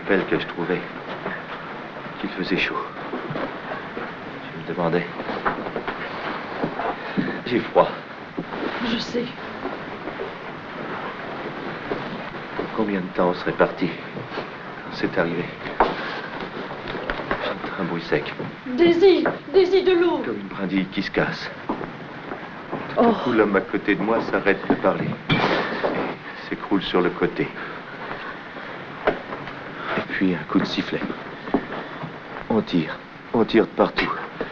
rappelle que je trouvais qu'il faisait chaud. Je me demandais... J'ai froid. Je sais. Combien de temps on serait parti quand c'est arrivé? J'entends un bruit sec. Daisy, de l'eau. Comme une brindille qui se casse. Oh. Tout à coup, l'homme à côté de moi s'arrête de parler. Et s'écroule sur le côté. Et puis un coup de sifflet. On tire de partout.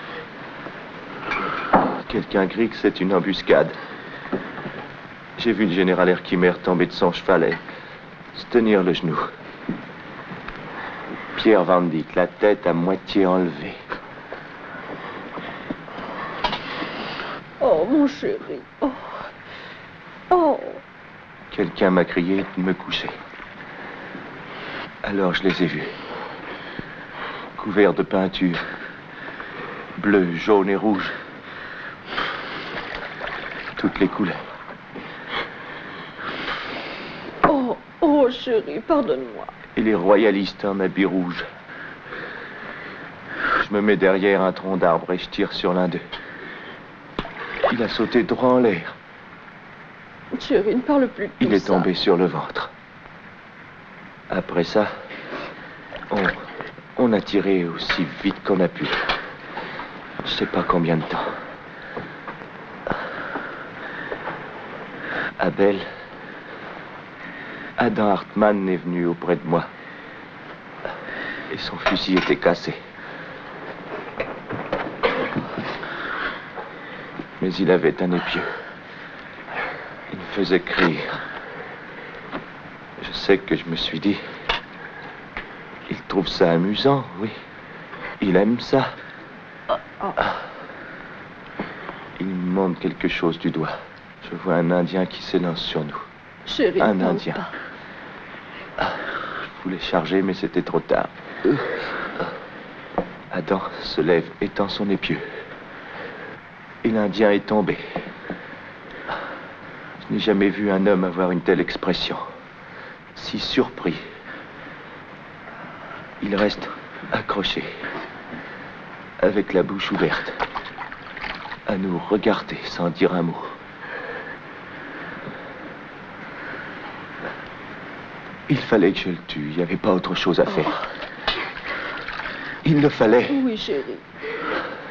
Quelqu'un crie que c'est une embuscade. J'ai vu le général Herkimer tomber de son cheval et se tenir le genou. Pierre Van Dyck, la tête à moitié enlevée. Oh, mon chéri. Oh. Oh. Quelqu'un m'a crié de me coucher. Alors je les ai vus. Couverts de peinture. Bleu, jaune et rouge. Toutes les couleurs. Oh, chérie, pardonne-moi. Et les royalistes en habit rouge. Je me mets derrière un tronc d'arbre et je tire sur l'un d'eux. Il a sauté droit en l'air. Chérie, ne parle plus de tout ça. Il est tombé sur le ventre. Après ça, on a tiré aussi vite qu'on a pu. Je sais pas combien de temps. Adam Hartmann est venu auprès de moi. Et son fusil était cassé. Mais il avait un épieu. Il me faisait crier. Je sais que je me suis dit... Il trouve ça amusant, oui. Il aime ça. Il me montre quelque chose du doigt. Je vois un Indien qui s'élance sur nous. Chérie, un Indien. Je voulais charger, mais c'était trop tard. Adam se lève et tend son épieu. Et l'Indien est tombé. Je n'ai jamais vu un homme avoir une telle expression. Si surpris. Il reste accroché, avec la bouche ouverte, à nous regarder sans dire un mot. Il fallait que je le tue, il n'y avait pas autre chose à faire. Il le fallait. Oui, chérie.